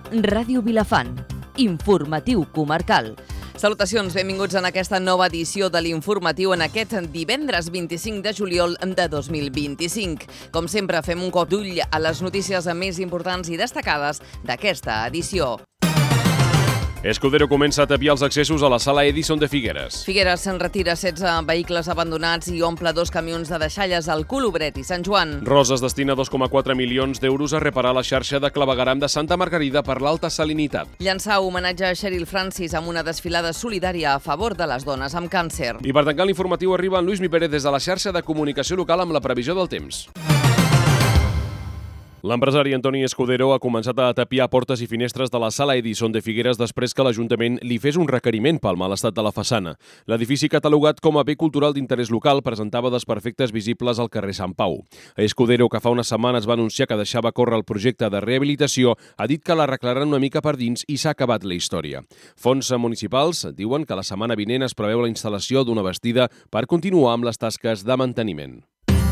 Ràdio Vilafant, informatiu comarcal. Salutacions, benvinguts en aquesta nova edició de l'informatiu en aquest divendres 25 de juliol de 2025. Com sempre, fem un cop d'ull a les notícies més importants i destacades d'aquesta edició. Escudero comença a tapiar els accessos a la sala Edison de Figueres. Figueres se'n retira 16 vehicles abandonats i omple 2 camions de deixalles al Colobret i Sant Joan. Roses destina 2,4 milions d'euros a reparar la xarxa de clavegueram de Santa Margarida per l'alta salinitat. Llançà homenatge a Cheryl Francis amb una desfilada solidària a favor de les dones amb càncer. I per tancar l'informatiu arriba en Lluís Mi Pérez des de la xarxa de comunicació local amb la previsió del temps. L'empresari Antoni Escudero ha començat a tapiar portes i finestres de la sala Edison de Figueres després que l'Ajuntament li fes un requeriment pel mal estat de la façana. L'edifici catalogat com a bé cultural d'interès local presentava desperfectes visibles al carrer Sant Pau. Escudero, que fa unes setmanes va anunciar que deixava córrer el projecte de rehabilitació, ha dit que l'arreglaran una mica per dins i s'ha acabat la història. Fonts municipals diuen que la setmana vinent es preveu la instal·lació d'una bastida per continuar amb les tasques de manteniment.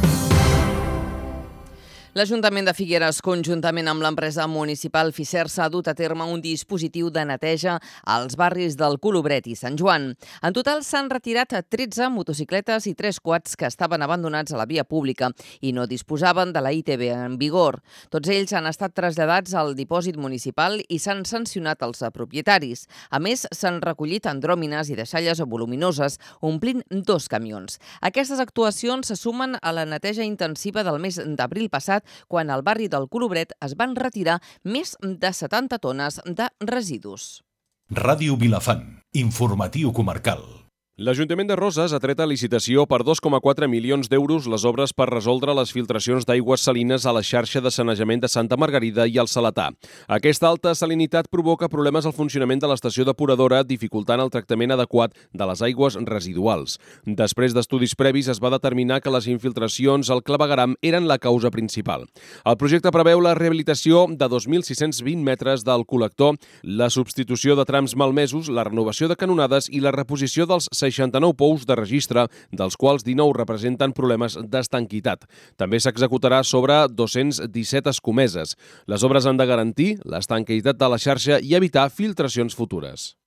L'Ajuntament de Figueres, conjuntament amb l'empresa municipal Fisersa, ha dut a terme un dispositiu de neteja als barris del Colobret i Sant Joan. En total s'han retirat 13 motocicletes i 3 quads que estaven abandonats a la via pública i no disposaven de la ITV en vigor. Tots ells han estat traslladats al dipòsit municipal i s'han sancionat els propietaris. A més, s'han recollit andròmines i deixalles voluminoses, omplint 2 camions. Aquestes actuacions se sumen a la neteja intensiva del mes d'abril passat, quan al barri del Colobret es van retirar més de 70 tones de residus. Ràdio Vilafant, informatiu comarcal. L'Ajuntament de Roses ha tret a licitació per 2,4 milions d'euros les obres per resoldre les filtracions d'aigües salines a la xarxa de sanejament de Santa Margarida i el Salatà. Aquesta alta salinitat provoca problemes al funcionament de l'estació depuradora, dificultant el tractament adequat de les aigües residuals. Després d'estudis previs es va determinar que les infiltracions al clavegueram eren la causa principal. El projecte preveu la rehabilitació de 2.620 metres del col·lector, la substitució de trams malmesos, la renovació de canonades i la reposició dels 69 pous de registre, dels quals 19 representen problemes d'estanquitat. També s'executarà sobre 217 escomeses. Les obres han de garantir l'estanquitat de la xarxa i evitar filtracions futures.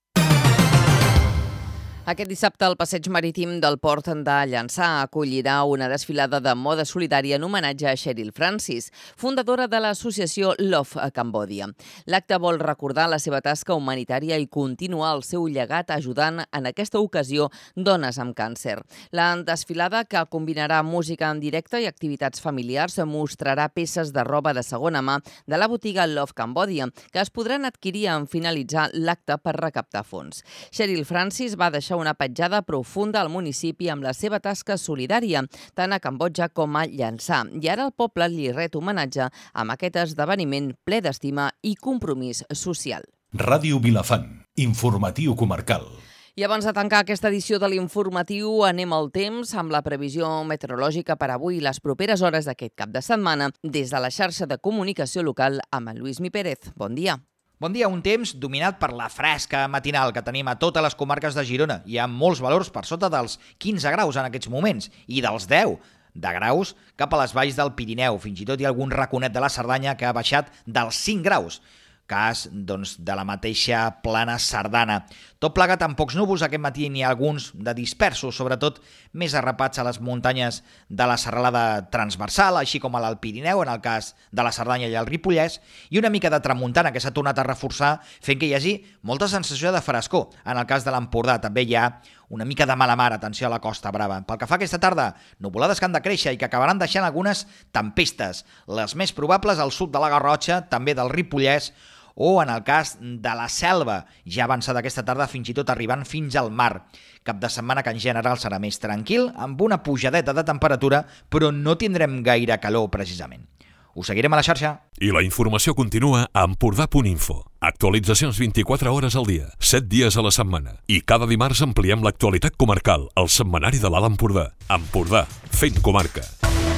Aquest dissabte el passeig marítim del port de Llançà acollirà una desfilada de moda solidària en homenatge a Cheryl Francis, fundadora de l'associació Love Cambodia. L'acte vol recordar la seva tasca humanitària i continuar el seu llegat ajudant en aquesta ocasió dones amb càncer. La desfilada, que combinarà música en directe i activitats familiars, mostrarà peces de roba de segona mà de la botiga Love Cambodia, que es podran adquirir en finalitzar l'acte per recaptar fons. Cheryl Francis va deixar una petjada profunda al municipi amb la seva tasca solidària, tant a Cambodja com a Llançà. I ara el poble li ret homenatge amb aquest esdeveniment ple d'estima i compromís social. Ràdio Vilafant, informatiu comarcal. I abans de tancar aquesta edició de l'informatiu, anem al temps amb la previsió meteorològica per avui i les properes hores d'aquest cap de setmana des de la xarxa de comunicació local amb en Lluís Mi Pérez. Bon dia. Bon dia, un temps dominat per la fresca matinal que tenim a totes les comarques de Girona. Hi ha molts valors per sota dels 15 graus en aquests moments i dels 10 de graus cap a les valls del Pirineu. Fins i tot hi ha algun raconet de la Cerdanya que ha baixat dels 5 graus. Cas, doncs, de la mateixa plana Cerdana. Tot plegat amb pocs núvols, aquest matí n'hi ha alguns de dispersos, sobretot més arrapats a les muntanyes de la serralada transversal, així com a l'Alt Pirineu, en el cas de la Cerdanya i el Ripollès, i una mica de tramuntana que s'ha tornat a reforçar, fent que hi hagi molta sensació de frescor. En el cas de l'Empordà també hi ha una mica de mala mar, atenció a la Costa Brava. Pel que fa aquesta tarda, nuvolades que han de créixer i que acabaran deixant algunes tempestes, les més probables al sud de la Garrotxa, també del Ripollès, o en el cas de la Selva, ja avançada aquesta tarda fins i tot arribant fins al mar. Cap de setmana que en general serà més tranquil, amb una pujadeta de temperatura, però no tindrem gaire calor precisament. Us seguirem a la xarxa. I la informació continua a Empordà.info. Actualitzacions 24 hores al dia, 7 dies a la setmana. I cada dimarts ampliem l'actualitat comarcal al setmanari de l'Alt Empordà. Empordà, fent comarca.